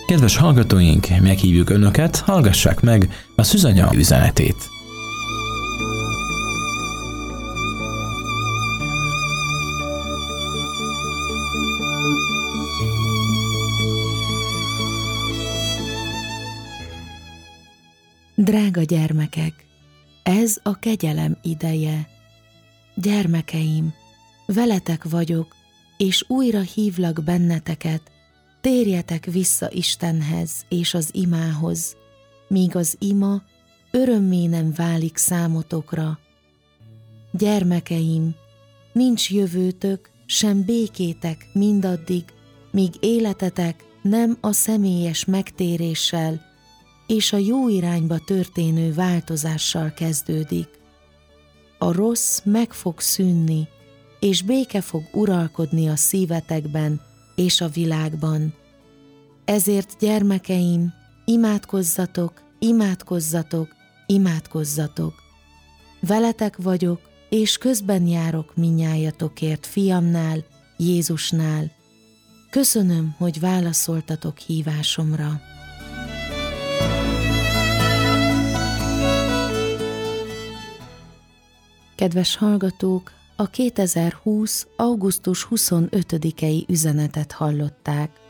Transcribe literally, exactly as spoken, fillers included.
Kedves hallgatóink, meghívjuk Önöket, hallgassák meg a Szűzanya üzenetét. Drága gyermekek, ez a kegyelem ideje. Gyermekeim, veletek vagyok, és újra hívlak benneteket, térjetek vissza Istenhez és az imához, míg az ima örömmé nem válik számotokra. Gyermekeim, nincs jövőtök, sem békétek mindaddig, míg életetek nem a személyes megtéréssel és a jó irányba történő változással kezdődik. A rossz meg fog szűnni, és béke fog uralkodni a szívetekben és a világban. Ezért, gyermekeim, imádkozzatok, imádkozzatok, imádkozzatok. Veletek vagyok, és közben járok minnyájatokért fiamnál, Jézusnál. Köszönöm, hogy válaszoltatok hívásomra. Kedves hallgatók, a kétezer-húsz. augusztus huszonötödikei üzenetet hallották.